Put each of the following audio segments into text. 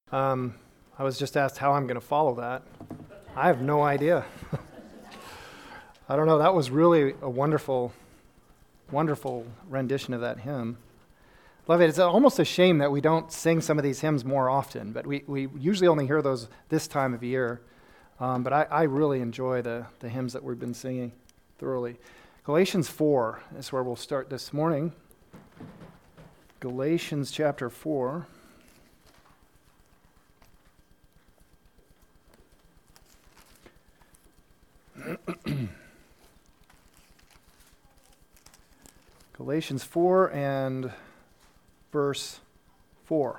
I was just asked how I'm going to follow that. I have no idea. I don't know. That was really a wonderful, wonderful rendition of that hymn. Love it. It's almost a shame that we don't sing some of these hymns more often, but we usually only hear those this time of year. But I really enjoy the hymns that we've been singing thoroughly. Galatians 4 is where we'll start this morning. Galatians chapter 4. Galatians 4 and verse 4.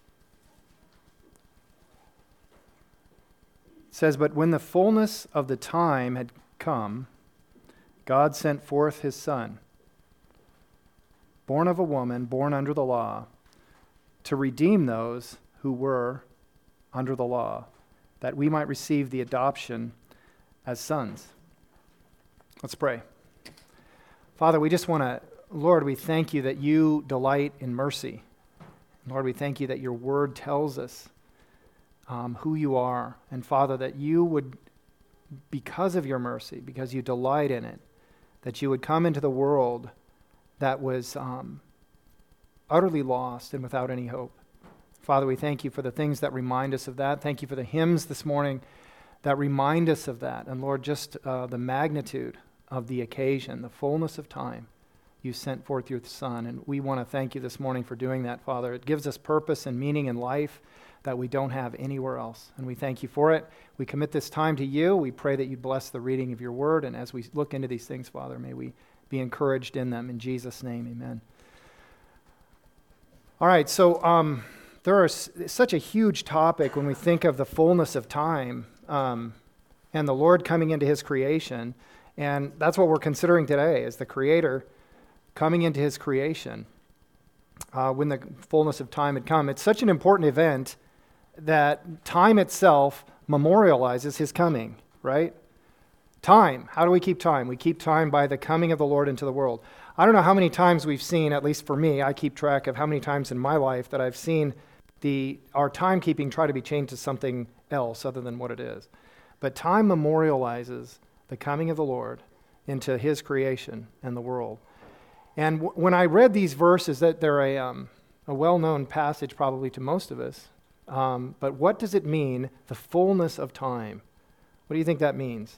It says, "But when the fullness of the time had come, God sent forth his Son, born of a woman, born under the law, to redeem those who were under the law, that we might receive the adoption as sons." Let's pray. Father, we just want to, Lord, we thank you that you delight in mercy. Lord, we thank you that your word tells us who you are. And Father, that you would, because of your mercy, because you delight in it, that you would come into the world that was utterly lost and without any hope. Father, we thank you for the things that remind us of that. Thank you for the hymns this morning that remind us of that. And Lord, just the magnitude of the occasion, the fullness of time, you sent forth your Son. And we want to thank you this morning for doing that, Father. It gives us purpose and meaning in life that we don't have anywhere else. And we thank you for it. We commit this time to you. We pray that you bless the reading of your word. And as we look into these things, Father, may we be encouraged in them. In Jesus' name, amen. All right, so there is such a huge topic when we think of the fullness of time and the Lord coming into his creation. And that's what we're considering today, is the Creator coming into his creation when the fullness of time had come. It's such an important event that time itself memorializes his coming, right? Time. How do we keep time? We keep time by the coming of the Lord into the world. I don't know how many times we've seen, at least for me, I keep track of how many times in my life that I've seen our timekeeping try to be changed to something else other than what it is. But time memorializes the coming of the Lord into his creation and the world. And when I read these verses, that they're a well-known passage probably to most of us, but what does it mean, the fullness of time? What do you think that means?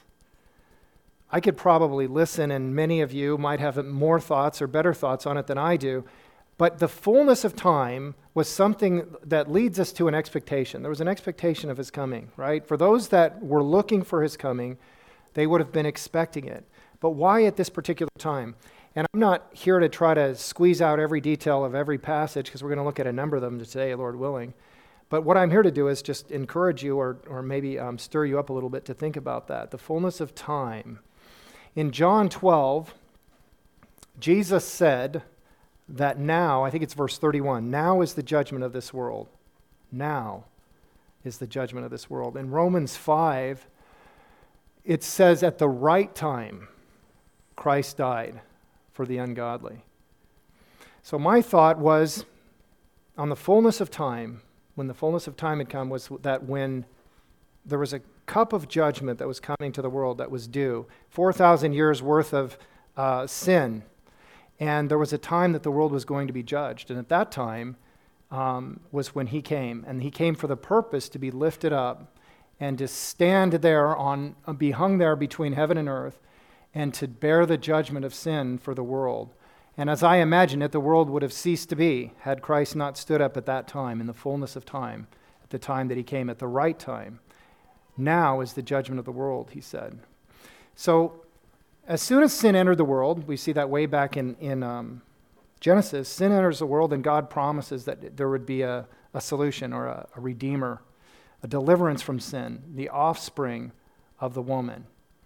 I could probably listen, and many of you might have more thoughts or better thoughts on it than I do, but the fullness of time was something that leads us to an expectation. There was an expectation of his coming, right? For those that were looking for his coming, they would have been expecting it. But why at this particular time? And I'm not here to try to squeeze out every detail of every passage, because we're going to look at a number of them today, Lord willing. But what I'm here to do is just encourage you or maybe stir you up a little bit to think about that, the fullness of time. In John 12, Jesus said that now, I think it's verse 31, now is the judgment of this world. Now is the judgment of this world. In Romans 5, it says at the right time, Christ died for the ungodly. So my thought was, on the fullness of time, when the fullness of time had come, was that when there was a cup of judgment that was coming to the world that was due, 4,000 years worth of sin, and there was a time that the world was going to be judged. And at that time was when he came. And he came for the purpose to be lifted up and to stand there be hung there between heaven and earth, and to bear the judgment of sin for the world. And as I imagine it, the world would have ceased to be had Christ not stood up at that time, in the fullness of time, at the time that he came, at the right time. Now is the judgment of the world, he said. So as soon as sin entered the world, we see that way back in Genesis, sin enters the world and God promises that there would be a solution or a redeemer, a deliverance from sin, the offspring of the woman.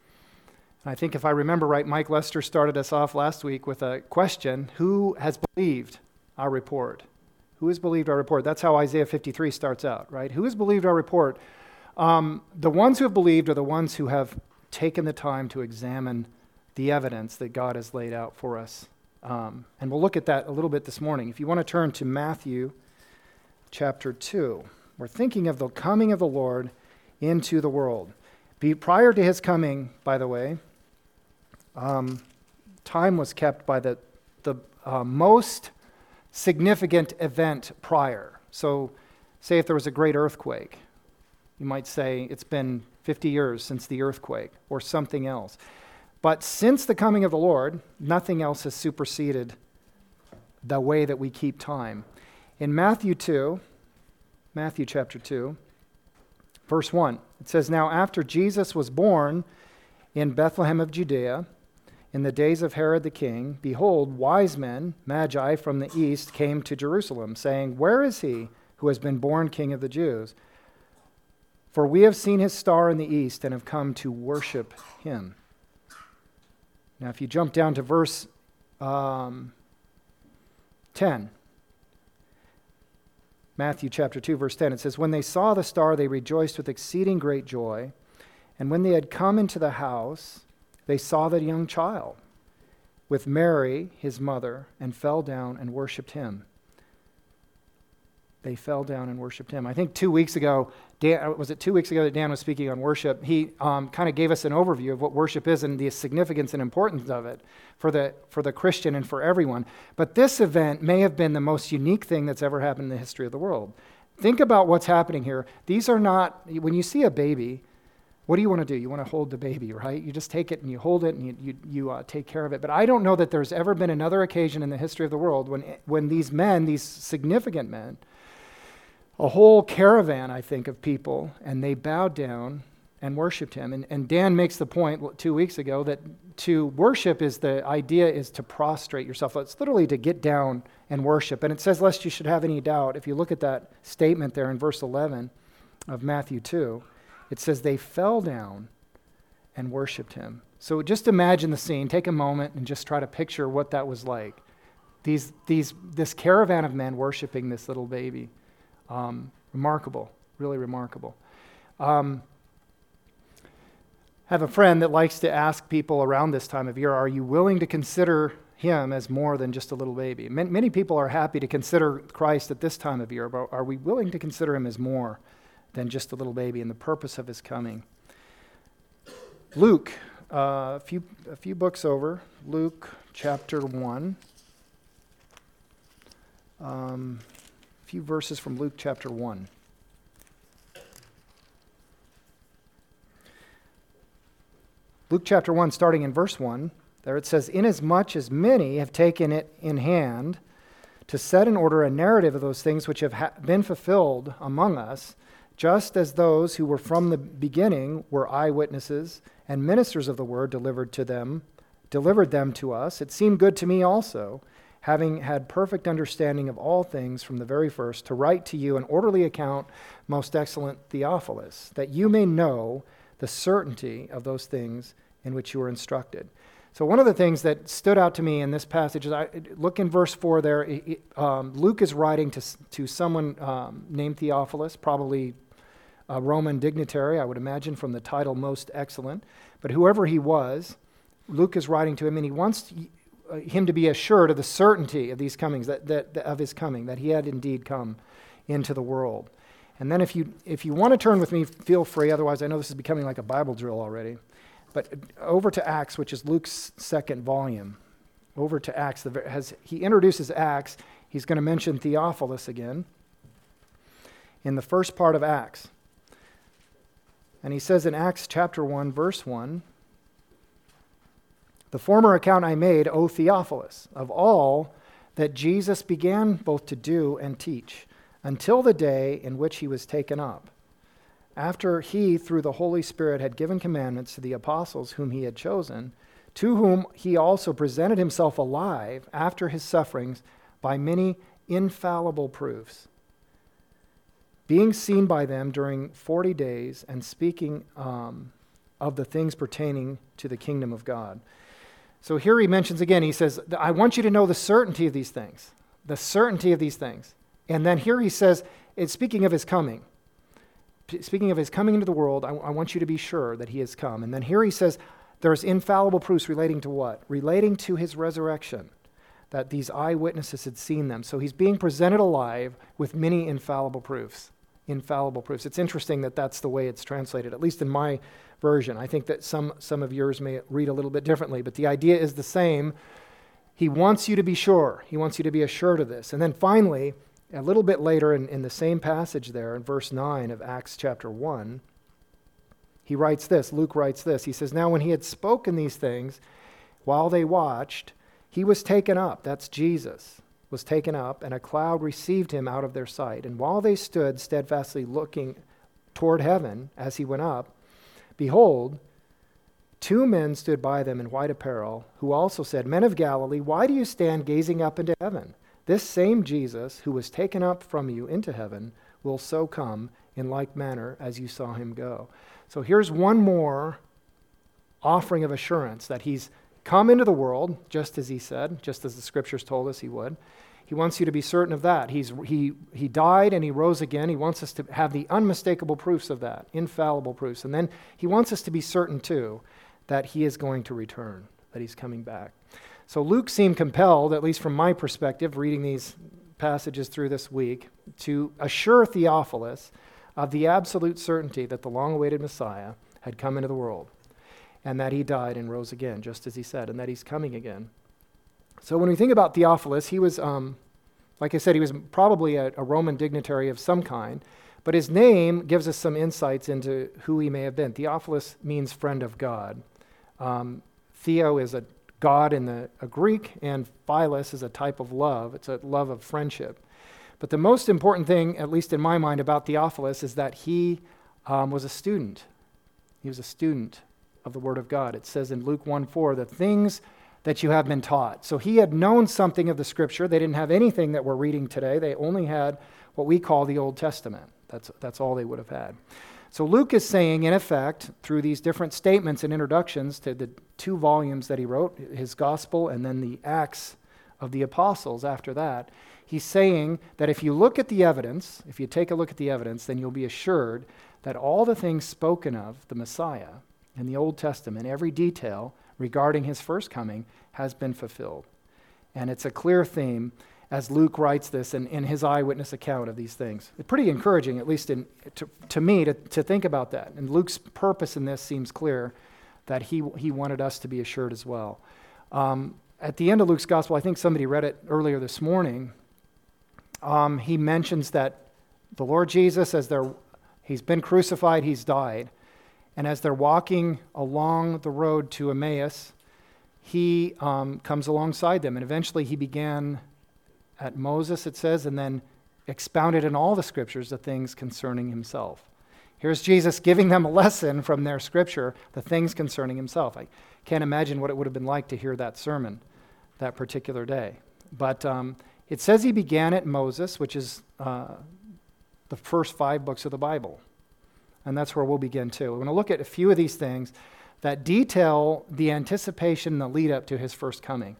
I think if I remember right, Mike Lester started us off last week with a question: who has believed our report? Who has believed our report? That's how Isaiah 53 starts out, right? Who has believed our report? The ones who have believed are the ones who have taken the time to examine the evidence that God has laid out for us. And we'll look at that a little bit this morning. If you want to turn to Matthew chapter 2. We're thinking of the coming of the Lord into the world. Prior to his coming, by the way, time was kept by the most significant event prior. So say if there was a great earthquake, you might say it's been 50 years since the earthquake or something else. But since the coming of the Lord, nothing else has superseded the way that we keep time. In Matthew chapter 2, verse 1, it says, "Now after Jesus was born in Bethlehem of Judea, in the days of Herod the king, behold, wise men, magi from the east, came to Jerusalem, saying, 'Where is he who has been born King of the Jews? For we have seen his star in the east and have come to worship him.'" Now, if you jump down to verse 10, Matthew chapter 2, verse 10, it says, "When they saw the star, they rejoiced with exceeding great joy. And when they had come into the house, they saw the young child with Mary, his mother, and fell down and worshiped him." They fell down and worshiped him. I think 2 weeks ago, was it 2 weeks ago that Dan was speaking on worship? He kind of gave us an overview of what worship is and the significance and importance of it for the Christian and for everyone. But this event may have been the most unique thing that's ever happened in the history of the world. Think about what's happening here. These are not, when you see a baby, what do you want to do? You want to hold the baby, right? You just take it and you hold it and you take care of it. But I don't know that there's ever been another occasion in the history of the world when these men, these significant men, a whole caravan, I think, of people, and they bowed down and worshiped him. And Dan makes the point 2 weeks ago that to worship is the idea is to prostrate yourself. It's literally to get down and worship. And it says, lest you should have any doubt, if you look at that statement there in verse 11 of Matthew 2, it says they fell down and worshiped him. So just imagine the scene. Take a moment and just try to picture what that was like. This caravan of men worshiping this little baby. Remarkable, really remarkable. I have a friend that likes to ask people around this time of year, are you willing to consider him as more than just a little baby? Many people are happy to consider Christ at this time of year, but are we willing to consider him as more than just a little baby and the purpose of his coming? Luke, a few books over, Luke chapter 1. Few verses from Luke chapter 1. Luke chapter 1, starting in verse 1, there it says, "Inasmuch as many have taken it in hand to set in order a narrative of those things which have been fulfilled among us, just as those who were from the beginning were eyewitnesses and ministers of the word delivered them to us, it seemed good to me also, having had perfect understanding of all things from the very first, to write to you an orderly account, most excellent Theophilus, that you may know the certainty of those things in which you were instructed." So one of the things that stood out to me in this passage is, look in verse 4 there, Luke is writing to someone named Theophilus, probably a Roman dignitary, I would imagine, from the title most excellent. But whoever he was, Luke is writing to him, and he wants him to be assured of the certainty of these comings, of his coming, that he had indeed come into the world. And then if you want to turn with me, feel free. Otherwise, I know this is becoming like a Bible drill already. But over to Acts, which is Luke's second volume. Over to Acts. As he introduces Acts, he's going to mention Theophilus again in the first part of Acts. And he says in Acts chapter 1, verse 1, "The former account I made, O Theophilus, of all that Jesus began both to do and teach, until the day in which he was taken up, after he, through the Holy Spirit, had given commandments to the apostles whom he had chosen, to whom he also presented himself alive after his sufferings by many infallible proofs, being seen by them during 40 days and speaking of the things pertaining to the kingdom of God." So here he mentions again, he says, I want you to know the certainty of these things. The certainty of these things. And then here he says, it's speaking of his coming. Speaking of his coming into the world, I want you to be sure that he has come. And then here he says, there's infallible proofs relating to what? Relating to his resurrection, that these eyewitnesses had seen them. So he's being presented alive with many infallible proofs. infallible proofs. It's interesting that that's the way it's translated, at least in my version. I think that some of yours may read a little bit differently, but the idea is the same. He wants you to be sure. He wants you to be assured of this. And then finally, a little bit later in the same passage there, in verse 9 of Acts chapter 1, he writes this, Luke writes this. He says, "Now when he had spoken these things, while they watched, he was taken up," that's Jesus, "was taken up, and a cloud received him out of their sight. And while they stood steadfastly looking toward heaven as he went up, behold, 2 men stood by them in white apparel, who also said, 'Men of Galilee, why do you stand gazing up into heaven? This same Jesus, who was taken up from you into heaven, will so come in like manner as you saw him go.'" So here's one more offering of assurance that he's come into the world, just as he said, just as the scriptures told us he would. He wants you to be certain of that. He died and he rose again. He wants us to have the unmistakable proofs of that, infallible proofs. And then he wants us to be certain, too, that he is going to return, that he's coming back. So Luke seemed compelled, at least from my perspective, reading these passages through this week, to assure Theophilus of the absolute certainty that the long-awaited Messiah had come into the world, and that he died and rose again, just as he said, and that he's coming again. So when we think about Theophilus, he was, like I said, he was probably a Roman dignitary of some kind, but his name gives us some insights into who he may have been. Theophilus means friend of God. Theo is a God in a Greek, and Philos is a type of love. It's a love of friendship. But the most important thing, at least in my mind, about Theophilus is that he was a student. He was a student of the Word of God. It says in Luke 1:4, the things that you have been taught. So he had known something of the Scripture. They didn't have anything that we're reading today. They only had what we call the Old Testament. That's all they would have had. So Luke is saying, in effect, through these different statements and introductions to the 2 volumes that he wrote, his Gospel and then the Acts of the Apostles after that, he's saying that if you look at the evidence, if you take a look at the evidence, then you'll be assured that all the things spoken of the Messiah in the Old Testament, every detail regarding his first coming, has been fulfilled. And it's a clear theme as Luke writes this in his eyewitness account of these things. It's pretty encouraging, at least to me, to think about that. And Luke's purpose in this seems clear, that he wanted us to be assured as well. At the end of Luke's gospel, I think somebody read it earlier this morning, he mentions that the Lord Jesus, he's been crucified, he's died, and as they're walking along the road to Emmaus, he comes alongside them, and eventually he began at Moses, it says, and then expounded in all the scriptures the things concerning himself. Here's Jesus giving them a lesson from their scripture, the things concerning himself. I can't imagine what it would have been like to hear that sermon that particular day. But it says he began at Moses, which is the first 5 books of the Bible. And that's where we'll begin too. We're going to look at a few of these things that detail the anticipation and the lead up to his first coming.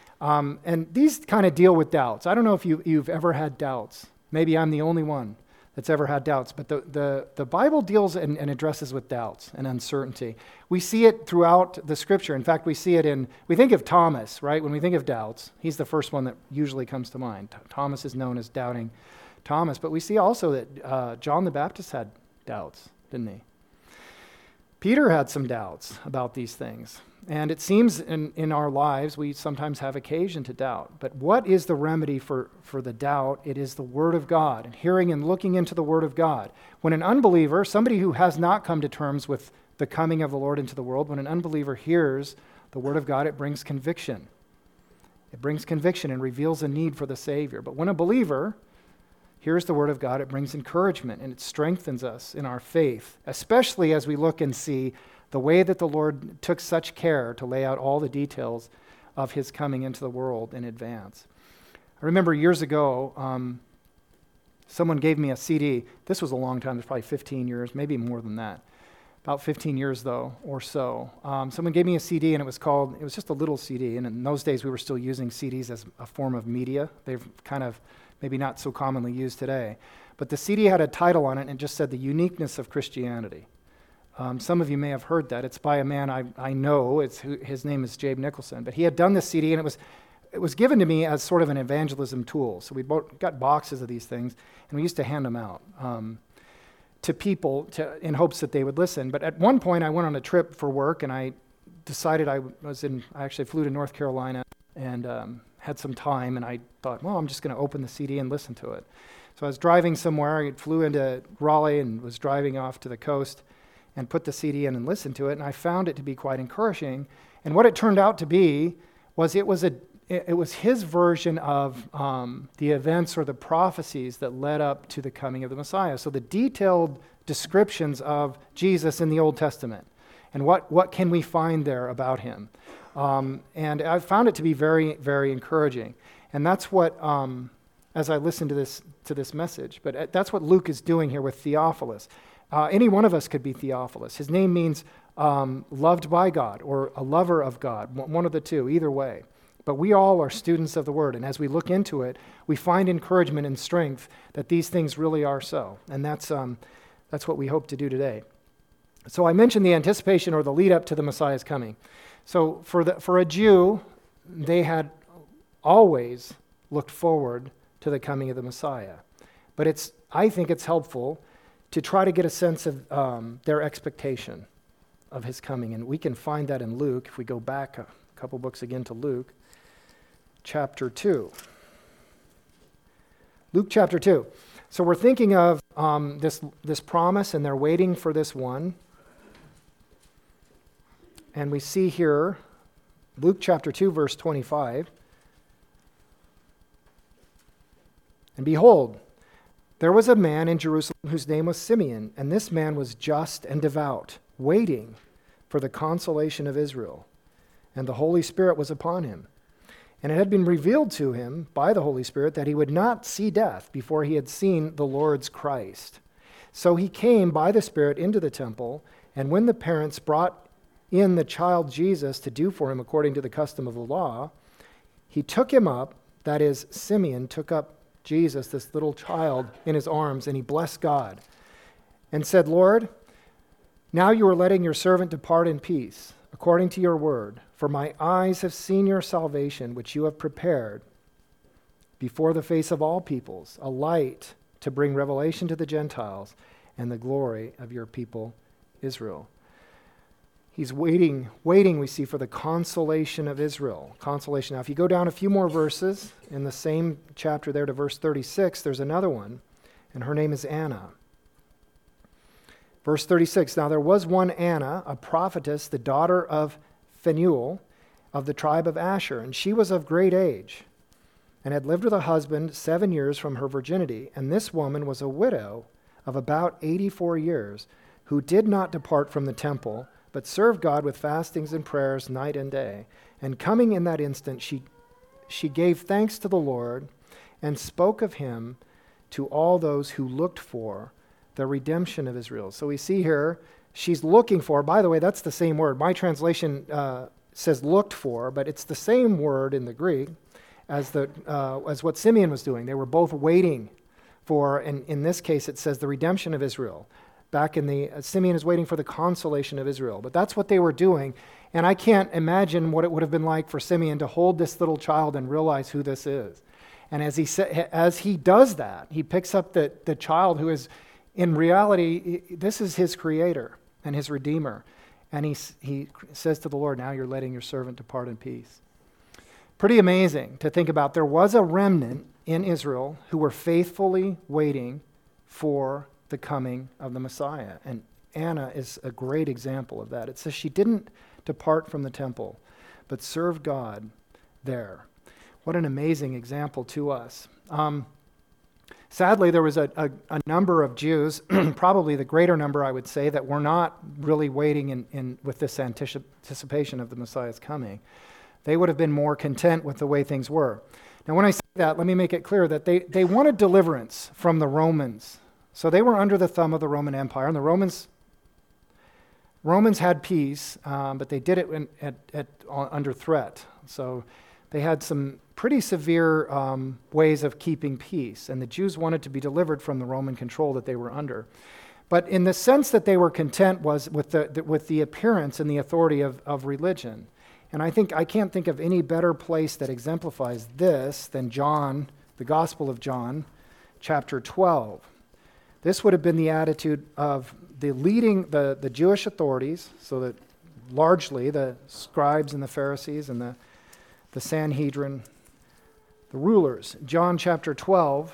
And these kind of deal with doubts. I don't know if you've ever had doubts. Maybe I'm the only one that's ever had doubts. But the Bible deals and addresses with doubts and uncertainty. We see it throughout the Scripture. In fact, we think of Thomas, right? When we think of doubts, he's the first one that usually comes to mind. Thomas is known as Doubting Thomas. But we see also that John the Baptist had doubts, didn't he? Peter had some doubts about these things. And it seems in our lives we sometimes have occasion to doubt. But what is the remedy for the doubt? It is the Word of God, and hearing and looking into the Word of God. When an unbeliever, somebody who has not come to terms with the coming of the Lord into the world, when an unbeliever hears the Word of God, it brings conviction. It brings conviction and reveals a need for the Savior. But when a believer here's the Word of God, it brings encouragement and it strengthens us in our faith, especially as we look and see the way that the Lord took such care to lay out all the details of his coming into the world in advance. I remember years ago, someone gave me a CD. This was a long time, it was probably 15 years, maybe more than that. About 15 years, though, or so. Someone gave me a CD, and it was just a little CD, and in those days we were still using CDs as a form of media. They've kind of maybe not so commonly used today. But the CD had a title on it, and it just said, The Uniqueness of Christianity. Some of you may have heard that. It's by a man I know. His name is Jabe Nicholson. But he had done this CD, and it was given to me as sort of an evangelism tool. So we got boxes of these things, and we used to hand them out. to people in hopes that they would listen. But at one point, I went on a trip for work, and I decided I actually flew to North Carolina and had some time, and I thought, well, I'm just going to open the CD and listen to it. So I was driving somewhere. I flew into Raleigh and was driving off to the coast and put the CD in and listened to it, and I found it to be quite encouraging. And what it turned out to be was it was his version of the events or the prophecies that led up to the coming of the Messiah. So the detailed descriptions of Jesus in the Old Testament and what can we find there about him. And I found it to be very, very encouraging. And that's what, as I listened to this message, but that's what Luke is doing here with Theophilus. Any one of us could be Theophilus. His name means loved by God or a lover of God, one of the two, either way. But we all are students of the Word, and as we look into it, we find encouragement and strength that these things really are so. And that's what we hope to do today. So I mentioned the anticipation or the lead up to the Messiah's coming. So for a Jew, they had always looked forward to the coming of the Messiah. But I think it's helpful to try to get a sense of their expectation of his coming. And we can find that in Luke, if we go back a couple books again to Luke, chapter 2. Luke chapter 2. So we're thinking of this promise, and they're waiting for this one. And we see here, Luke chapter 2, verse 25. And behold, there was a man in Jerusalem whose name was Simeon, and this man was just and devout, waiting for the consolation of Israel. And the Holy Spirit was upon him. And it had been revealed to him by the Holy Spirit that he would not see death before he had seen the Lord's Christ. So he came by the Spirit into the temple, and when the parents brought in the child Jesus to do for him according to the custom of the law, he took him up, that is, Simeon took up Jesus, this little child, in his arms, and he blessed God and said, Lord, now you are letting your servant depart in peace, according to your word, for my eyes have seen your salvation, which you have prepared before the face of all peoples, a light to bring revelation to the Gentiles and the glory of your people Israel. He's waiting, we see, for the consolation of Israel. Consolation. Now, if you go down a few more verses in the same chapter there to verse 36, there's another one, and her name is Anna. Verse 36, now there was one Anna, a prophetess, the daughter of Phanuel of the tribe of Asher, and she was of great age, and had lived with a husband 7 years from her virginity. And this woman was a widow of about 84 years, who did not depart from the temple, but served God with fastings and prayers night and day. And coming in that instant, she gave thanks to the Lord and spoke of him to all those who looked for the redemption of Israel. So we see here, she's looking for, by the way, that's the same word. My translation says looked for, but it's the same word in the Greek as what Simeon was doing. They were both waiting for, and in this case it says the redemption of Israel. Back in Simeon is waiting for the consolation of Israel. But that's what they were doing. And I can't imagine what it would have been like for Simeon to hold this little child and realize who this is. And as he does that, he picks up the child who is, in reality, this is his creator and his redeemer. And he says to the Lord, now you're letting your servant depart in peace. Pretty amazing to think about. There was a remnant in Israel who were faithfully waiting for the coming of the Messiah. And Anna is a great example of that. It says she didn't depart from the temple, but served God there. What an amazing example to us. Sadly, there was a number of Jews, probably the greater number, I would say, that were not really waiting with this anticipation of the Messiah's coming. They would have been more content with the way things were. Now, when I say that, let me make it clear that they wanted deliverance from the Romans. So they were under the thumb of the Roman Empire, and the Romans had peace, but they did it under threat. So they had some pretty severe ways of keeping peace, and the Jews wanted to be delivered from the Roman control that they were under. But in the sense that they were content was with the appearance and the authority of religion. And I can't think of any better place that exemplifies this than John, the Gospel of John, chapter 12. This would have been the attitude of the Jewish authorities, so that largely the scribes and the Pharisees and the Sanhedrin, the rulers. John chapter 12,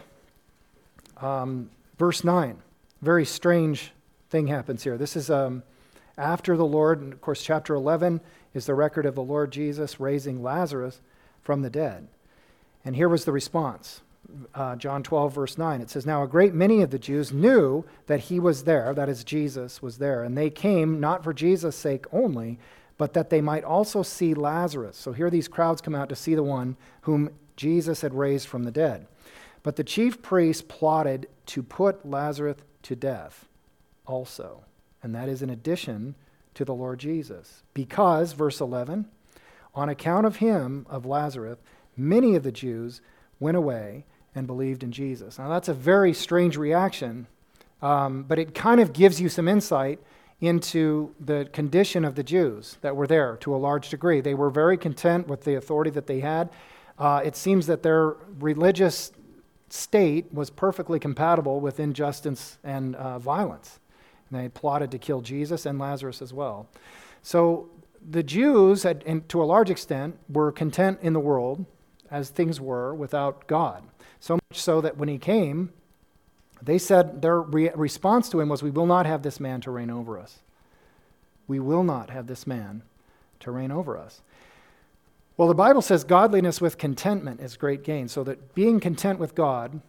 verse 9. Very strange thing happens here. This is after the Lord, and of course chapter 11 is the record of the Lord Jesus raising Lazarus from the dead. And here was the response. John 12, verse 9. It says, "Now a great many of the Jews knew that he was there," that is, Jesus was there, "and they came not for Jesus' sake only, but that they might also see Lazarus." So here these crowds come out to see the one whom Jesus had raised from the dead. "But the chief priests plotted to put Lazarus to death also." And that is in addition to the Lord Jesus. "Because," verse 11, "on account of him," of Lazarus, "many of the Jews went away and believed in Jesus." Now that's a very strange reaction, but it kind of gives you some insight into the condition of the Jews that were there to a large degree. They were very content with the authority that they had. It seems that their religious state was perfectly compatible with injustice and violence. And they plotted to kill Jesus and Lazarus as well. So the Jews, and to a large extent, were content in the world as things were without God. So much so that when he came, they said their response to him was, "We will not have this man to reign over us. We will not have this man to reign over us." Well, the Bible says godliness with contentment is great gain. So that being content with God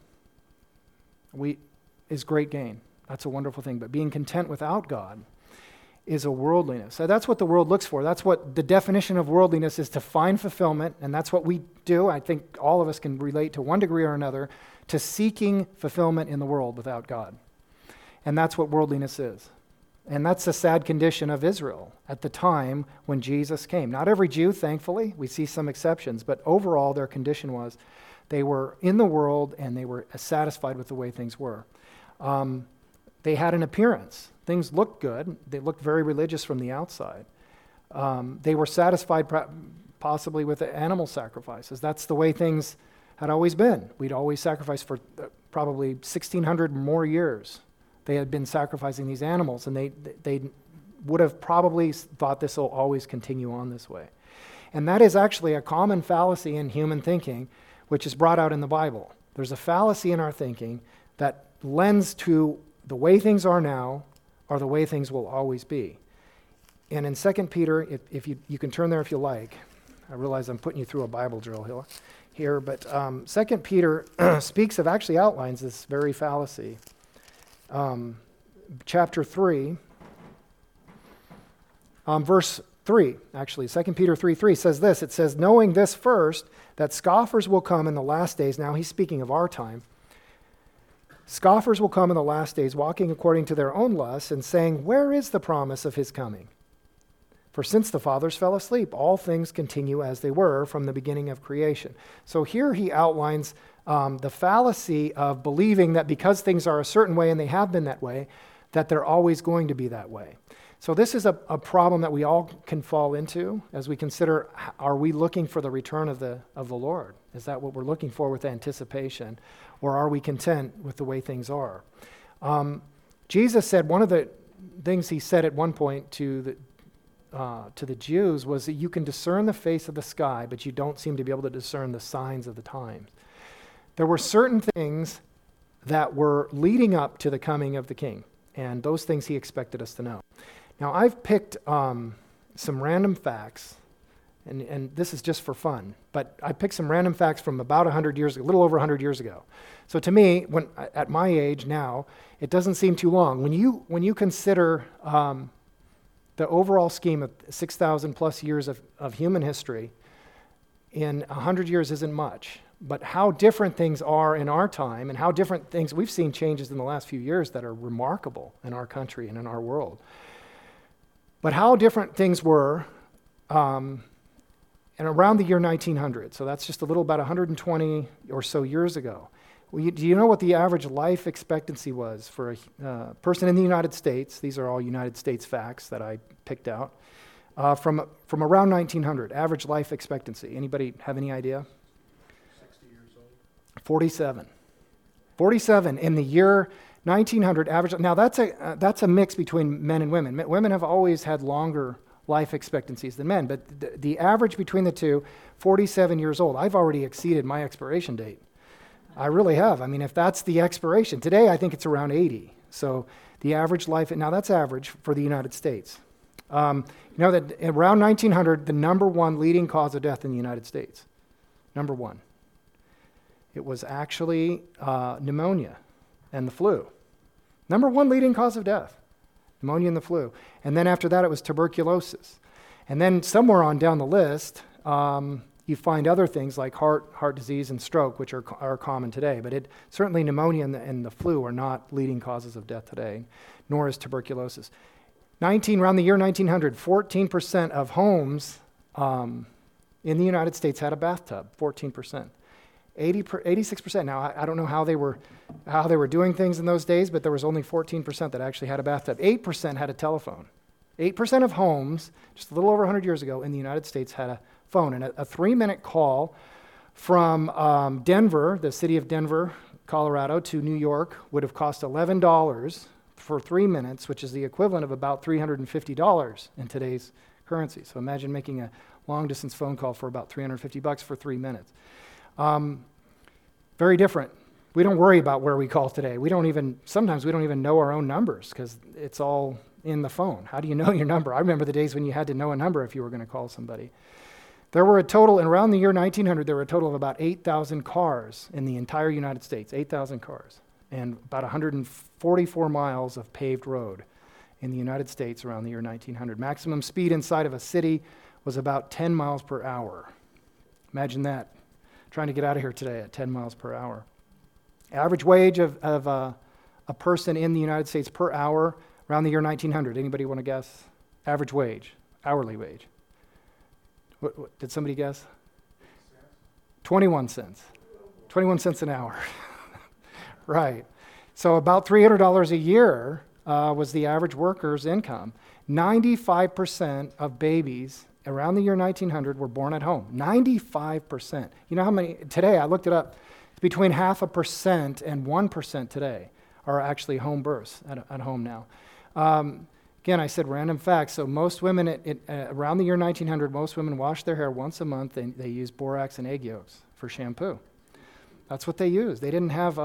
is great gain. That's a wonderful thing. But being content without God is a worldliness. So that's what the world looks for. That's what the definition of worldliness is, to find fulfillment, and that's what we do. I think all of us can relate to one degree or another to seeking fulfillment in the world without God. And that's what worldliness is. And that's the sad condition of Israel at the time when Jesus came. Not every Jew, thankfully. We see some exceptions, but overall their condition was they were in the world and they were satisfied with the way things were. They had an appearance. Things looked good. They looked very religious from the outside. They were satisfied possibly with the animal sacrifices. That's the way things had always been. We'd always sacrificed for probably 1,600 more years. They had been sacrificing these animals, and they would have probably thought this will always continue on this way. And that is actually a common fallacy in human thinking, which is brought out in the Bible. There's a fallacy in our thinking that lends to the way things are now are the way things will always be. And in 2 Peter, if you can turn there if you like. I realize I'm putting you through a Bible drill here, but 2 Peter speaks of, actually outlines this very fallacy. Chapter 3, verse 3, actually, 2 Peter 3:3 says this. It says, "Knowing this first, that scoffers will come in the last days." Now he's speaking of our time. "Scoffers will come in the last days, walking according to their own lusts, and saying, 'Where is the promise of his coming?' For since the fathers fell asleep, all things continue as they were from the beginning of creation." So here he outlines the fallacy of believing that because things are a certain way, and they have been that way, that they're always going to be that way. So this is a problem that we all can fall into as we consider, are we looking for the return of the Lord? Is that what we're looking for with anticipation? Or are we content with the way things are? Jesus said, one of the things he said at one point to the Jews was that you can discern the face of the sky, but you don't seem to be able to discern the signs of the times. There were certain things that were leading up to the coming of the King, and those things he expected us to know. Now, I've picked some random facts, and this is just for fun, but I picked some random facts from about 100 years ago, a little over 100 years ago. So to me, at my age now, it doesn't seem too long. When you consider the overall scheme of 6,000 plus years of human history, in 100 years isn't much. But how different things are in our time, and how different things, we've seen changes in the last few years that are remarkable in our country and in our world. But how different things were and around the year 1900. So that's just a little about 120 or so years ago. Well, do you know what the average life expectancy was for a person in the United States? These are all United States facts that I picked out. From around 1900, average life expectancy. Anybody have any idea? 60 years old. 47. 47 in the year 1900 average. Now that's a mix between men and women. Women have always had longer life expectancies than men, but the average between the two, 47 years old. I've already exceeded my expiration date. I really have. I mean, if that's the expiration, today I think it's around 80. So the average life, now that's average for the United States. You know that around 1900, the number one leading cause of death in the United States, number one, it was actually pneumonia and the flu. Number one leading cause of death, pneumonia and the flu. And then after that, it was tuberculosis. And then somewhere on down the list, you find other things like heart disease and stroke, which are common today. But certainly pneumonia and the flu are not leading causes of death today, nor is tuberculosis. Around the year 1900, 14% of homes in the United States had a bathtub, 14%. 86%. Now, I don't know how they were doing things in those days, but there was only 14% that actually had a bathtub. 8% had a telephone. 8% of homes, just a little over 100 years ago, in the United States had a phone. And a 3-minute call from Denver, the city of Denver, Colorado, to New York would have cost $11 for 3 minutes, which is the equivalent of about $350 in today's currency. So imagine making a long-distance phone call for about $350 for 3 minutes. Very different. We don't worry about where we call today. Sometimes we don't even know our own numbers because it's all in the phone. How do you know your number? I remember the days when you had to know a number if you were going to call somebody. There were around the year 1900, there were a total of about 8,000 cars in the entire United States, 8,000 cars, and about 144 miles of paved road in the United States around the year 1900. Maximum speed inside of a city was about 10 miles per hour. Imagine that. Trying to get out of here today at 10 miles per hour. Average wage of a person in the United States per hour around the year 1900. Anybody want to guess? Average wage, hourly wage. What did somebody guess? 21 cents. 21 cents an hour. Right. So about $300 a year was the average worker's income. 95% of babies around the year 1900 were born at home. 95%. You know how many, today I looked it up, it's between 0.5% and 1% today are actually home births at home now. Again, I said random facts. So most women around the year 1900, most women wash their hair once a month and they use borax and egg yolks for shampoo. That's what they used. They didn't have,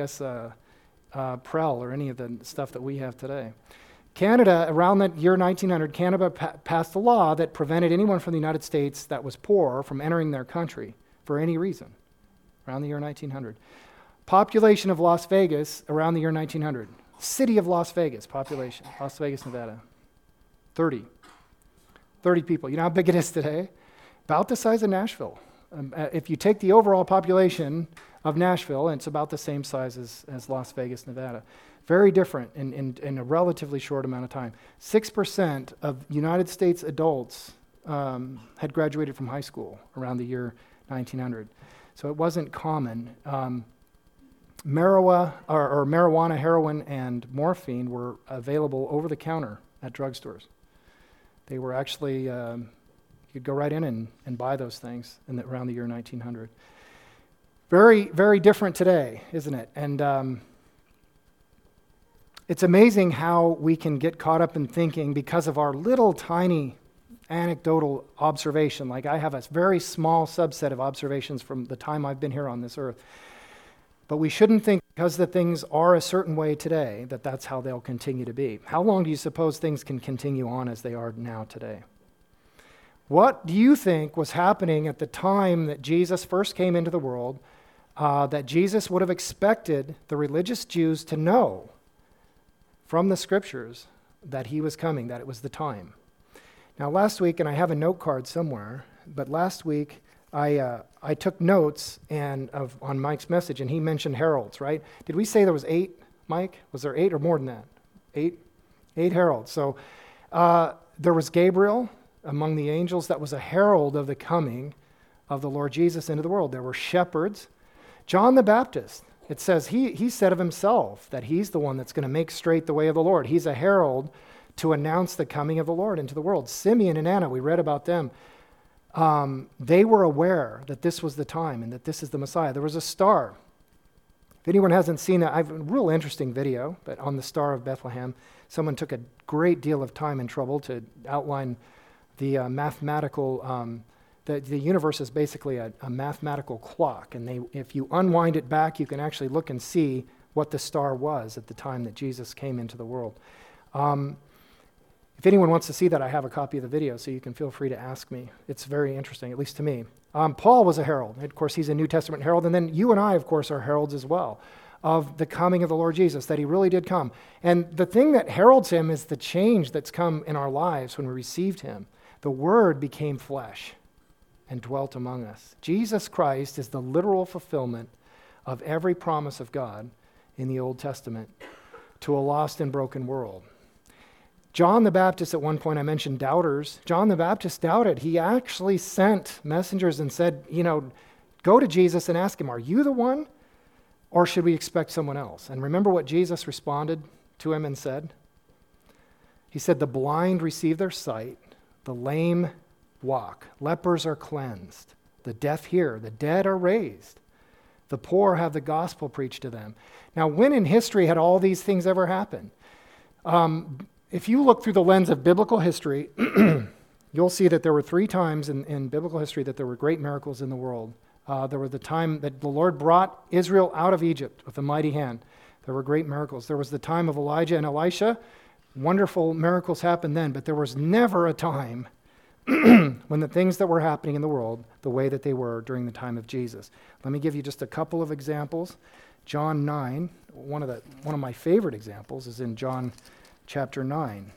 Prel or any of the stuff that we have today. Canada, around the year 1900, Canada passed a law that prevented anyone from the United States that was poor from entering their country for any reason, around the year 1900. Population of Las Vegas, around the year 1900. City of Las Vegas, population, Las Vegas, Nevada, 30 people. You know how big it is today? About the size of Nashville. If you take the overall population of Nashville, it's about the same size as Las Vegas, Nevada. Very different in a relatively short amount of time. 6% of United States adults had graduated from high school around the year 1900. So it wasn't common. Marijuana, heroin, and morphine were available over the counter at drugstores. They were actually, you could go right in and buy those things around the year 1900. Very, very different today, isn't it? And it's amazing how we can get caught up in thinking because of our little tiny anecdotal observation. Like I have a very small subset of observations from the time I've been here on this earth. But we shouldn't think because the things are a certain way today that that's how they'll continue to be. How long do you suppose things can continue on as they are now today? What do you think was happening at the time that Jesus first came into the world that Jesus would have expected the religious Jews to know from the scriptures that he was coming, that it was the time? Now last week, and I have a note card somewhere, but last week I took notes on Mike's message, and he mentioned heralds, right? Did we say there was 8, Mike? Was there 8 or more than that? 8 heralds. So there was Gabriel among the angels that was a herald of the coming of the Lord Jesus into the world. There were shepherds. John the Baptist, it says he said of himself that he's the one that's going to make straight the way of the Lord. He's a herald to announce the coming of the Lord into the world. Simeon and Anna, we read about them. They were aware that this was the time and that this is the Messiah. There was a star. anyone hasn't seen that, I've a real interesting video, but on the Star of Bethlehem, someone took a great deal of time and trouble to outline the mathematical, the universe is basically a mathematical clock, and if you unwind it back, you can actually look and see what the star was at the time that Jesus came into the world. If anyone wants to see that, I have a copy of the video, so you can feel free to ask me. It's very interesting, at least to me. Paul was a herald. Of course, he's a New Testament herald, and then you and I, of course, are heralds as well of the coming of the Lord Jesus, that he really did come. And the thing that heralds him is the change that's come in our lives when we received him. The Word became flesh and dwelt among us. Jesus Christ is the literal fulfillment of every promise of God in the Old Testament to a lost and broken world. John the Baptist, at one point I mentioned doubters. John the Baptist doubted. He actually sent messengers and said, go to Jesus and ask him, are you the one? Or should we expect someone else? And remember what Jesus responded to him and said? He said, the blind receive their sight, the lame walk, lepers are cleansed, the deaf hear, the dead are raised, the poor have the gospel preached to them. Now, when in history had all these things ever happened? If you look through the lens of biblical history, you'll see that there were 3 times in biblical history that there were great miracles in the world. There was the time that the Lord brought Israel out of Egypt with a mighty hand. There were great miracles. There was the time of Elijah and Elisha. Wonderful miracles happened then, but there was never a time when the things that were happening in the world the way that they were during the time of Jesus. Let me give you just a couple of examples. John 9, one of my favorite examples is in John chapter 9.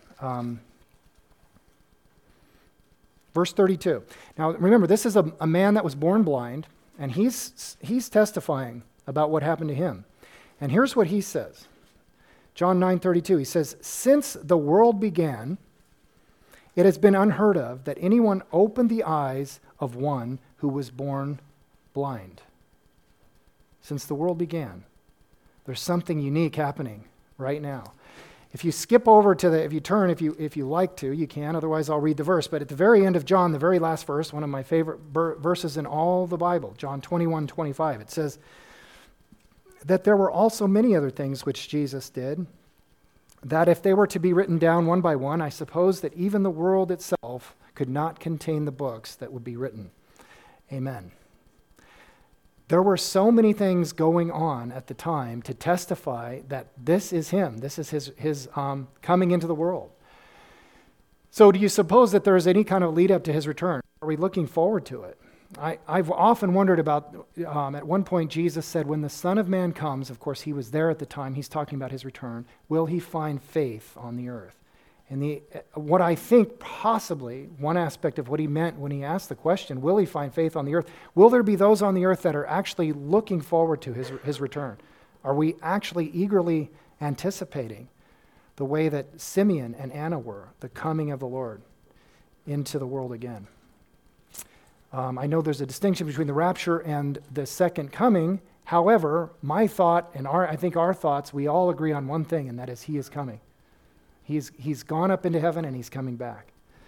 Verse 32. Now remember, this is a man that was born blind, and he's testifying about what happened to him. And here's what he says. John 9:32, he says, since the world began, it has been unheard of that anyone opened the eyes of one who was born blind. Since the world began, there's something unique happening right now. If you skip over to if you like to, you can, otherwise I'll read the verse. But at the very end of John, the very last verse, one of my favorite verses in all the Bible, John 21:25, it says that there were also many other things which Jesus did, that if they were to be written down one by one, I suppose that even the world itself could not contain the books that would be written. Amen. There were so many things going on at the time to testify that this is him. This is his coming into the world. So do you suppose that there is any kind of lead up to his return? Are we looking forward to it? I've often wondered about, at one point Jesus said, when the Son of Man comes, of course he was there at the time, he's talking about his return, will he find faith on the earth? And what I think possibly, one aspect of what he meant when he asked the question, will he find faith on the earth? Will there be those on the earth that are actually looking forward to his return? Are we actually eagerly anticipating the way that Simeon and Anna were, the coming of the Lord into the world again? I know there's a distinction between the rapture and the second coming. However, my thought and I think our thoughts, we all agree on one thing, and that is he is coming. He's gone up into heaven and he's coming back.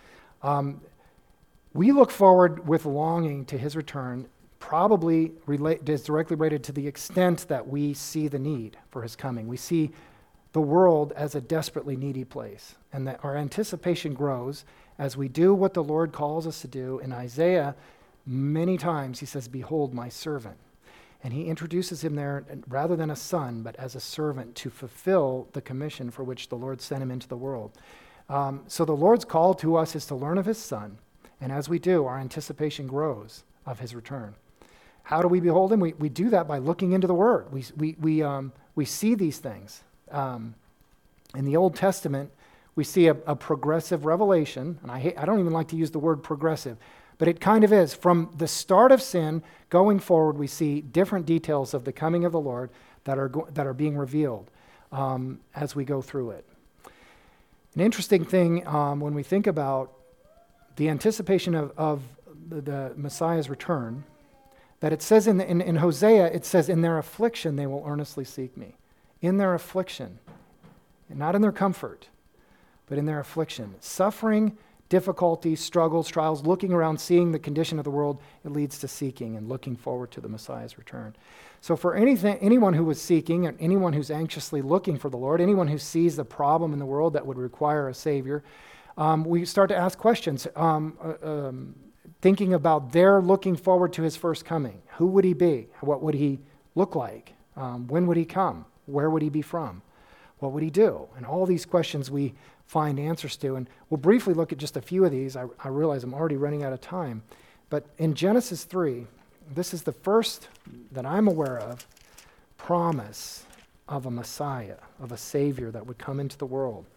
We look forward with longing to his return, probably is directly related to the extent that we see the need for his coming. We see the world as a desperately needy place, and that our anticipation grows as we do what the Lord calls us to do. In Isaiah, many times he says, behold my servant. And he introduces him there rather than a son, but as a servant to fulfill the commission for which the Lord sent him into the world. So the Lord's call to us is to learn of his son. And as we do, our anticipation grows of his return. How do we behold him? We do that by looking into the Word. We see these things. In the Old Testament, we see a progressive revelation. And I don't even like to use the word progressive, but it kind of is. From the start of sin going forward, we see different details of the coming of the Lord that are being revealed as we go through it. An interesting thing when we think about the anticipation of the Messiah's return, that it says in Hosea, it says, in their affliction they will earnestly seek me. In their affliction, and not in their comfort, but in their affliction. Suffering difficulties, struggles, trials, looking around, seeing the condition of the world, it leads to seeking and looking forward to the Messiah's return. So for anyone who was seeking, and anyone who's anxiously looking for the Lord, anyone who sees the problem in the world that would require a Savior, we start to ask questions, thinking about their looking forward to his first coming. Who would he be? What would he look like? When would he come? Where would he be from? What would he do? And all these questions we find answers to. And we'll briefly look at just a few of these. I realize I'm already running out of time. But in Genesis 3, this is the first that I'm aware of promise of a Messiah, of a Savior that would come into the world.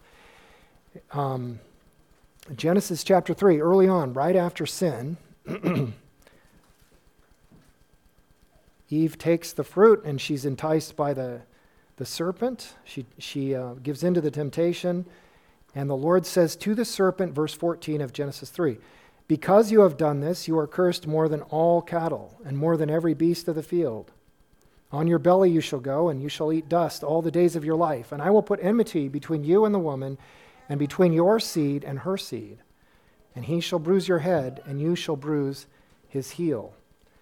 Genesis chapter 3, early on, right after sin, Eve takes the fruit and she's enticed by the serpent. She gives in to the temptation. And the Lord says to the serpent, verse 14 of Genesis 3, "Because you have done this, you are cursed more than all cattle and more than every beast of the field. On your belly you shall go, and you shall eat dust all the days of your life. And I will put enmity between you and the woman, and between your seed and her seed. And he shall bruise your head, and you shall bruise his heel."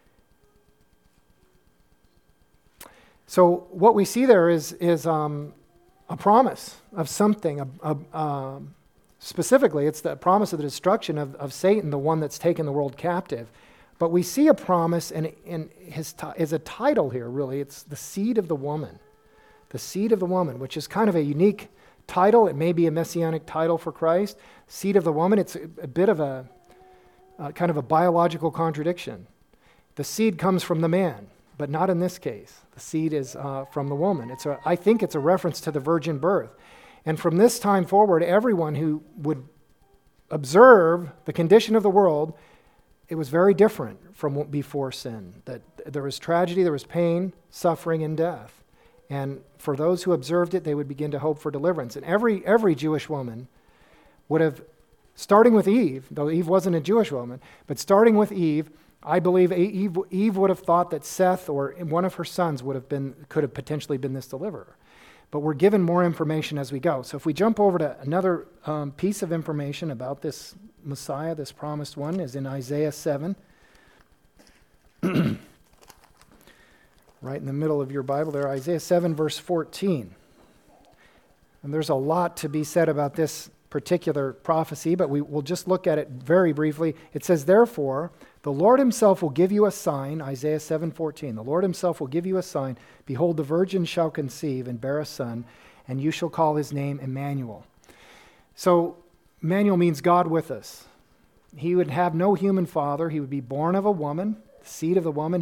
So what we see there is a promise of something. Specifically, it's the promise of the destruction of Satan, the one that's taken the world captive. But we see a promise, and is a title here, really. It's the seed of the woman. The seed of the woman, which is kind of a unique title. It may be a messianic title for Christ. Seed of the woman, it's a bit of a kind of a biological contradiction. The seed comes from the man, but not in this case. The seed is from the woman. I think it's a reference to the virgin birth. And from this time forward, everyone who would observe the condition of the world, it was very different from before sin. That there was tragedy, there was pain, suffering, and death. And for those who observed it, they would begin to hope for deliverance. And every Jewish woman would have, starting with Eve, though Eve wasn't a Jewish woman, but starting with Eve, I believe Eve would have thought that Seth or one of her sons could have potentially been this deliverer. But we're given more information as we go. So if we jump over to another piece of information about this Messiah, this promised one, is in Isaiah 7. Right in the middle of your Bible there, Isaiah 7, verse 14. And there's a lot to be said about this particular prophecy, but we'll just look at it very briefly. It says, "Therefore, the Lord himself will give you a sign," Isaiah 7:14. "The Lord himself will give you a sign. Behold, the virgin shall conceive and bear a son, and you shall call his name Emmanuel." So, Emmanuel means God with us. He would have no human father. He would be born of a woman, the seed of the woman.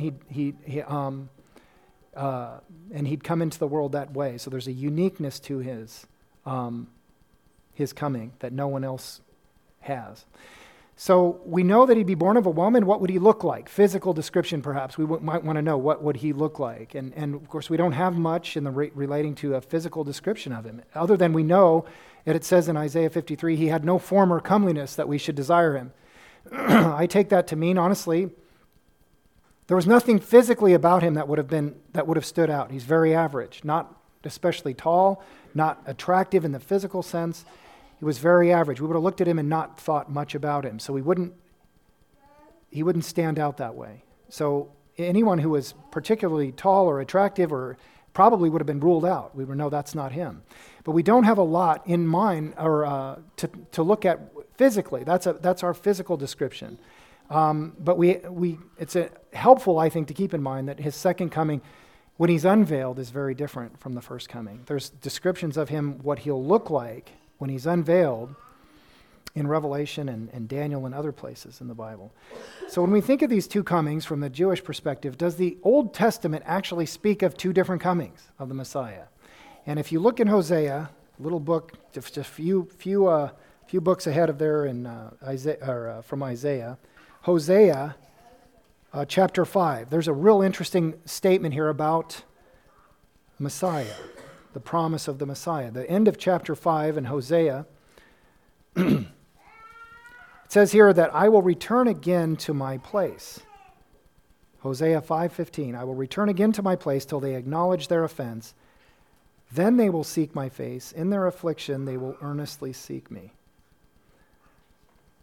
And he'd come into the world that way. So there's a uniqueness to his coming that no one else has. So we know that he'd be born of a woman. What would he look like? Physical description, perhaps. We might want to know, what would he look like? And of course, we don't have much in the relating to a physical description of him, other than we know that it says in Isaiah 53, he had no form or comeliness that we should desire him. I take that to mean, honestly, there was nothing physically about him that would have stood out. He's very average, not especially tall, not attractive in the physical sense. He was very average. We would have looked at him and not thought much about him. So he wouldn't stand out that way. So anyone who was particularly tall or attractive or probably would have been ruled out. We would know that's not him. But we don't have a lot in mind or to look at physically. That's our physical description. But it's helpful, I think, to keep in mind that his second coming, when he's unveiled, is very different from the first coming. There's descriptions of him, what he'll look like when he's unveiled in Revelation and Daniel and other places in the Bible. So when we think of these two comings from the Jewish perspective, does the Old Testament actually speak of two different comings of the Messiah? And if you look in Hosea, a little book, just a few books ahead of there in from Isaiah, Hosea chapter 5. There's a real interesting statement here about Messiah, the promise of the Messiah. The end of chapter 5 in Hosea, it says here that I will return again to my place. Hosea 5:15, I will return again to my place till they acknowledge their offense. Then they will seek my face. In their affliction they will earnestly seek me.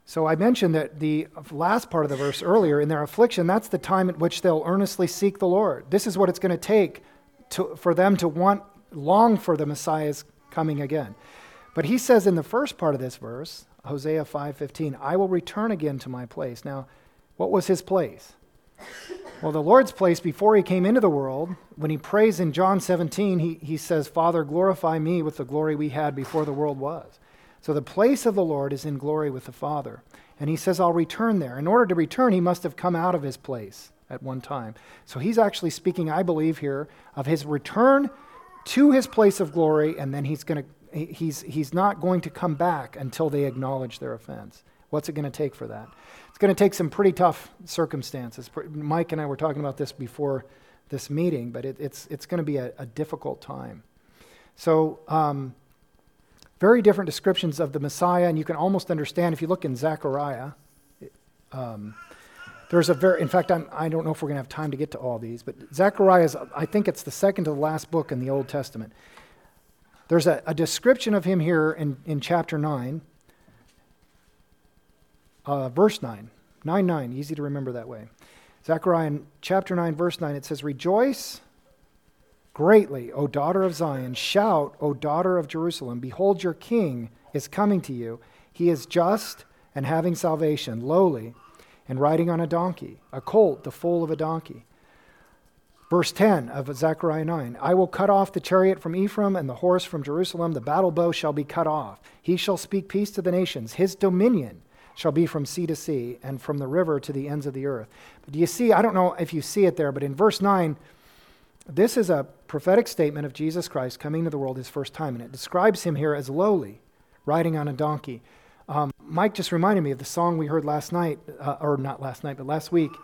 So I mentioned that the last part of the verse earlier, in their affliction, that's the time at which they'll earnestly seek the Lord. This is what it's going to take for them to long for the Messiah's coming again. But he says in the first part of this verse, Hosea 5:15, I will return again to my place. Now, what was his place? Well, the Lord's place before he came into the world, when he prays in John 17, he says, Father, glorify me with the glory we had before the world was. So the place of the Lord is in glory with the Father. And he says, I'll return there. In order to return, he must have come out of his place at one time. So he's actually speaking, I believe here, of his return to his place of glory, and then he's not going to come back until they acknowledge their offense. What's it going to take for that? It's going to take some pretty tough circumstances. Mike and I were talking about this before this meeting, but it's going to be a difficult time. So, very different descriptions of the Messiah, and you can almost understand if you look in Zechariah. In fact, I don't know if we're going to have time to get to all these, but Zechariah I think it's the second to the last book in the Old Testament. There's a description of him here in chapter 9, verse 9. 9:9, easy to remember that way. Zechariah in chapter 9, verse 9, it says, Rejoice greatly, O daughter of Zion. Shout, O daughter of Jerusalem. Behold, your king is coming to you. He is just and having salvation, lowly, and riding on a donkey, a colt, the foal of a donkey. Verse 10 of Zechariah 9, I will cut off the chariot from Ephraim and the horse from Jerusalem. The battle bow shall be cut off. He shall speak peace to the nations. His dominion shall be from sea to sea and from the river to the ends of the earth. But do you see, I don't know if you see it there, but in verse 9, this is a prophetic statement of Jesus Christ coming to the world his first time, and it describes him here as lowly, riding on a donkey. Mike just reminded me of the song we heard last night, or not last night, but last week.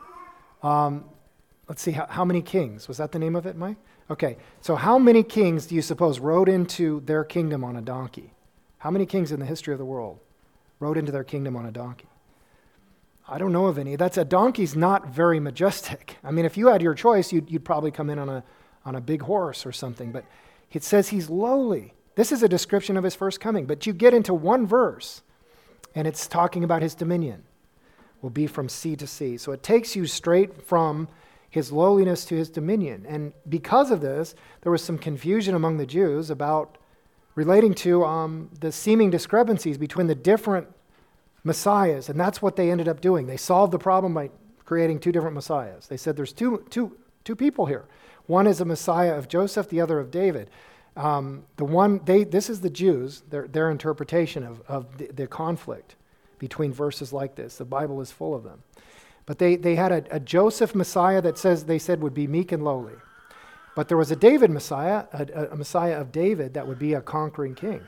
Let's see, how many kings? Was that the name of it, Mike? Okay, so how many kings do you suppose rode into their kingdom on a donkey? How many kings in the history of the world rode into their kingdom on a donkey? I don't know of any. A donkey's not very majestic. I mean, if you had your choice, you'd probably come in on a big horse or something. But it says he's lowly. This is a description of his first coming. But you get into one verse, and it's talking about his dominion will be from sea to sea. So it takes you straight from his lowliness to his dominion. And because of this, there was some confusion among the Jews about relating to the seeming discrepancies between the different messiahs, and that's what they ended up doing. They solved the problem by creating two different messiahs. They said there's two people here. One is a messiah of Joseph, the other of David. This is the Jews, their interpretation of the conflict between verses like this. The Bible is full of them. But they had a Joseph messiah that they said would be meek and lowly. But there was a David messiah, a messiah of David that would be a conquering king.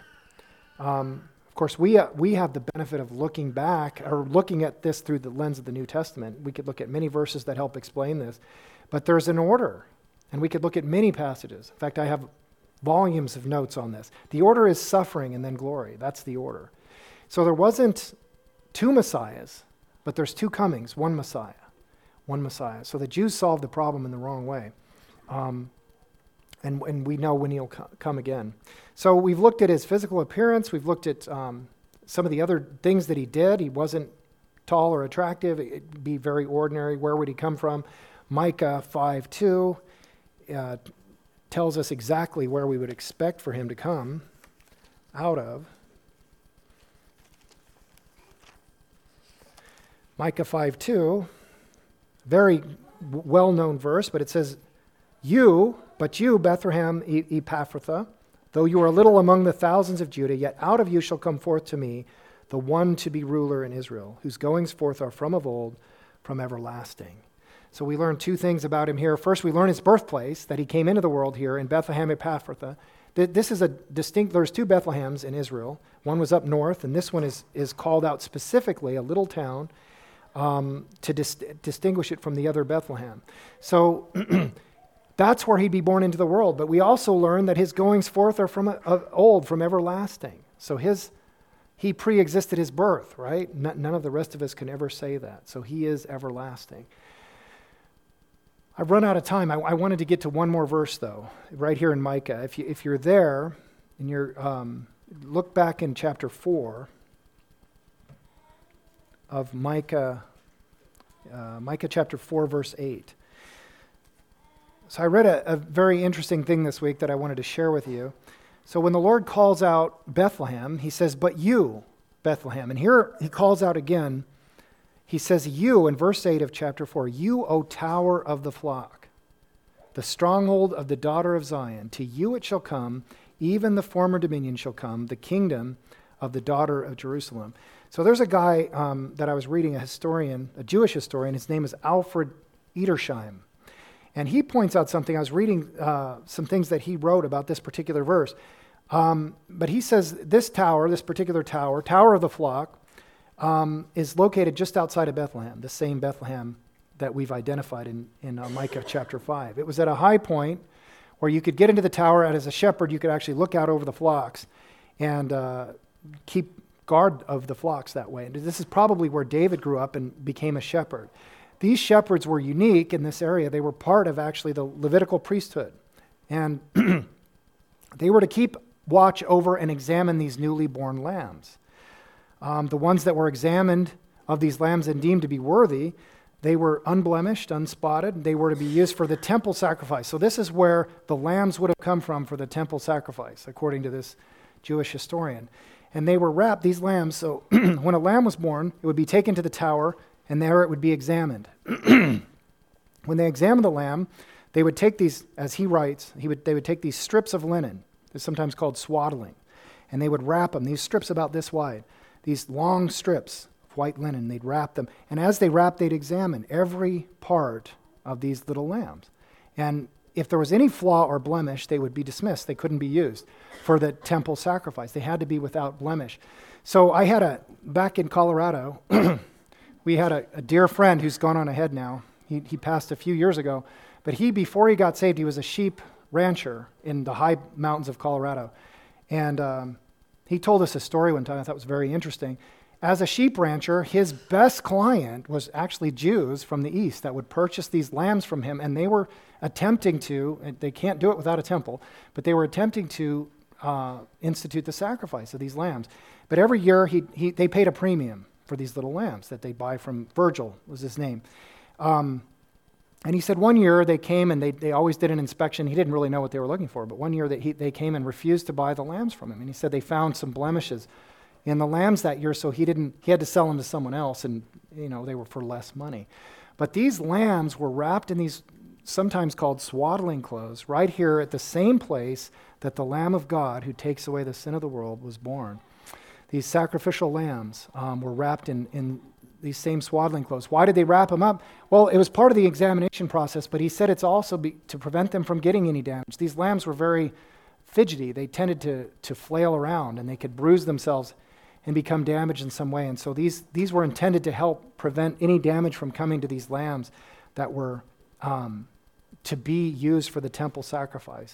Of course, we have the benefit of looking back or looking at this through the lens of the New Testament. We could look at many verses that help explain this, but there's an order, and we could look at many passages. In fact, I have volumes of notes on this. The order is suffering and then glory. That's the order. So there wasn't two messiahs, but there's two comings, one Messiah. So the Jews solved the problem in the wrong way. And we know when he'll come again. So we've looked at his physical appearance. We've looked at some of the other things that he did. He wasn't tall or attractive. It'd be very ordinary. Where would he come from? Micah 5:2 tells us exactly where we would expect for him to come out of. Micah 5:2, very well-known verse, but it says, But you, Bethlehem Ephrathah, though you are little among the thousands of Judah, yet out of you shall come forth to me the one to be ruler in Israel, whose goings forth are from of old, from everlasting. So we learn two things about him here. First, we learn his birthplace, that he came into the world here in Bethlehem Ephrathah. This is there's two Bethlehems in Israel. One was up north, and this one is called out specifically, a little town, to distinguish it from the other Bethlehem. So that's where he'd be born into the world. But we also learn that his goings forth are from of old, from everlasting. So he pre-existed his birth, right? None of the rest of us can ever say that. So he is everlasting. I've run out of time. I wanted to get to one more verse, though, right here in Micah. If you're there, and look back in chapter 4. of Micah, Micah chapter 4, verse 8. So I read a very interesting thing this week that I wanted to share with you. So when the Lord calls out Bethlehem, he says, "But you, Bethlehem." And here he calls out again, he says, "You," in verse 8 of chapter 4, "You, O tower of the flock, the stronghold of the daughter of Zion, to you it shall come, even the former dominion shall come, the kingdom of the daughter of Jerusalem." So there's a guy that I was reading, a historian, a Jewish historian. His name is Alfred Edersheim. And he points out something. I was reading some things that he wrote about this particular verse. But he says this tower, this particular tower, Tower of the Flock, is located just outside of Bethlehem, the same Bethlehem that we've identified in Micah chapter 5. It was at a high point where you could get into the tower, and as a shepherd, you could actually look out over the flocks and keep guard of the flocks that way. And this is probably where David grew up and became a shepherd. These shepherds were unique in this area. They were part of actually the Levitical priesthood. And they were to keep watch over and examine these newly born lambs. The ones that were examined of these lambs and deemed to be worthy, they were unblemished, unspotted. They were to be used for the temple sacrifice. So this is where the lambs would have come from for the temple sacrifice, according to this Jewish historian. And they were wrapped, these lambs, so when a lamb was born, it would be taken to the tower, and there it would be examined. When they examined the lamb, they would take these, as he writes, they would take these strips of linen, they're sometimes called swaddling, and they would wrap them, these strips about this wide, these long strips of white linen, they'd wrap them, and as they wrapped, they'd examine every part of these little lambs. And if there was any flaw or blemish, they would be dismissed. They couldn't be used for the temple sacrifice. They had to be without blemish. So I had back in Colorado, we had a dear friend who's gone on ahead now. He passed a few years ago, but before he got saved, he was a sheep rancher in the high mountains of Colorado. And he told us a story one time I thought was very interesting. As a sheep rancher, his best client was actually Jews from the east that would purchase these lambs from him, and they were attempting to, and they can't do it without a temple, but they were attempting to institute the sacrifice of these lambs. But every year they paid a premium for these little lambs that they buy from Virgil, was his name. And he said one year they came and they always did an inspection. He didn't really know what they were looking for, but one year they came and refused to buy the lambs from him. And he said they found some blemishes in the lambs that year, so he had to sell them to someone else, and they were for less money. But these lambs were wrapped in these sometimes called swaddling clothes right here at the same place that the Lamb of God who takes away the sin of the world was born. These sacrificial lambs were wrapped in these same swaddling clothes. Why did they wrap them up? Well, it was part of the examination process, but he said it's also to prevent them from getting any damage. These lambs were very fidgety. They tended to flail around, and they could bruise themselves and become damaged in some way. And so these were intended to help prevent any damage from coming to these lambs that were to be used for the temple sacrifice.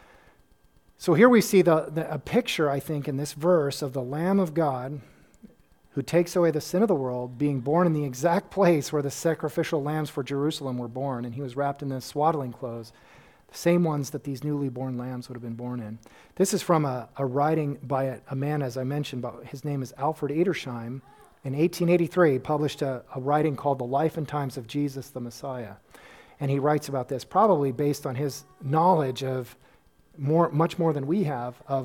So here we see a picture, I think, in this verse of the Lamb of God who takes away the sin of the world being born in the exact place where the sacrificial lambs for Jerusalem were born, and he was wrapped in the swaddling clothes, the same ones that these newly born lambs would have been born in. This is from a writing by a man, as I mentioned, but his name is Alfred Edersheim. In 1883, he published a writing called The Life and Times of Jesus the Messiah. And he writes about this, probably based on his knowledge of much more than we have of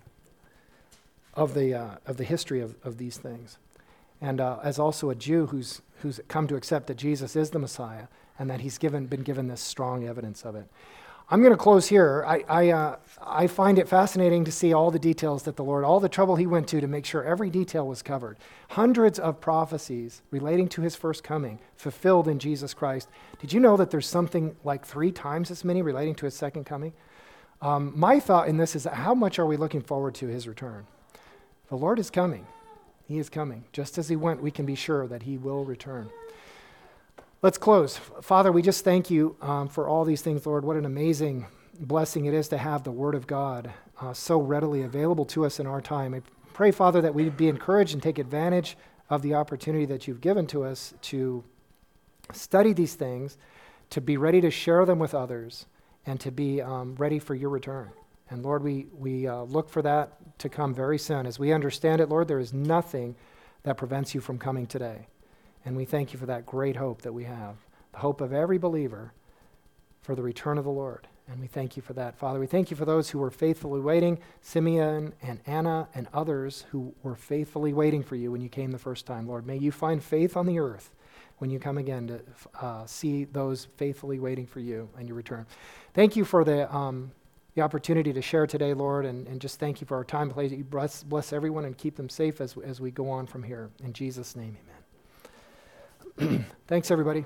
the history of these things. And as also a Jew who's come to accept that Jesus is the Messiah and that he's been given this strong evidence of it. I'm going to close here. I find it fascinating to see all the details that the Lord, all the trouble he went to make sure every detail was covered. Hundreds of prophecies relating to his first coming fulfilled in Jesus Christ. Did you know that there's something like 3 times as many relating to his second coming? My thought in this is how much are we looking forward to his return? The Lord is coming. He is coming. Just as he went, we can be sure that he will return. Let's close. Father, we just thank you for all these things, Lord. What an amazing blessing it is to have the Word of God so readily available to us in our time. I pray, Father, that we'd be encouraged and take advantage of the opportunity that you've given to us to study these things, to be ready to share them with others, and to be ready for your return. And Lord, we look for that to come very soon. As we understand it, Lord, there is nothing that prevents you from coming today. And we thank you for that great hope that we have, the hope of every believer for the return of the Lord. And we thank you for that. Father, we thank you for those who were faithfully waiting, Simeon and Anna and others who were faithfully waiting for you when you came the first time. Lord, may you find faith on the earth when you come again to see those faithfully waiting for you and your return. Thank you for the opportunity to share today, Lord, and just thank you for our time. Please you bless everyone and keep them safe as we go on from here. In Jesus' name, amen. Thanks, everybody.